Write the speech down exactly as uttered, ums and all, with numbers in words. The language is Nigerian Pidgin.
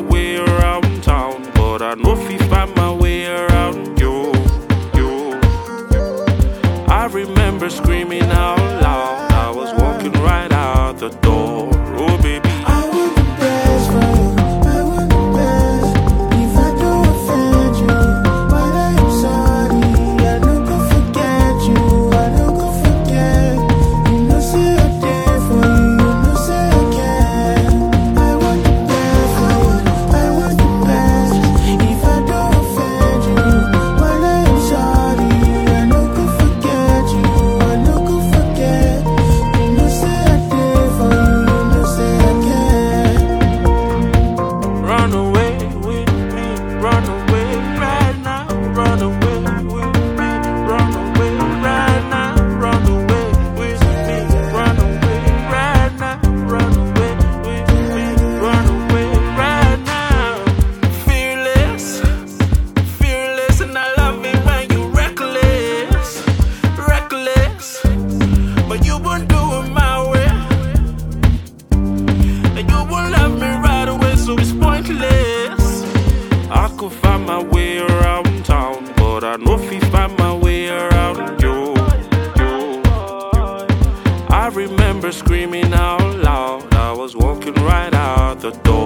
way around town, but I know if I find my way around you, you. I remember screaming out loud, I was walking right out the door. Oh baby, I want the best for you, I want the best. If I do offend you, but I am sorry. I no go forget you, I no go forget. You know say I there for you, you know say I care. I want the best for you, I want the best. If I do offend you, but I am sorry. I no go forget you, I no go forget. You know say I there for you, you know say I care. run away with me, run away right now, run away with me, run away right now, run away with me, run away right now, run away with me, run away right now. Fearless, fearless, and I love it when you reckless, reckless, but you won't do it my way, and you won't love me right away, so it's pointless. I could find my way around town, but I know if I find my way around you, you. I remember screaming out loud, I was walking right out the door.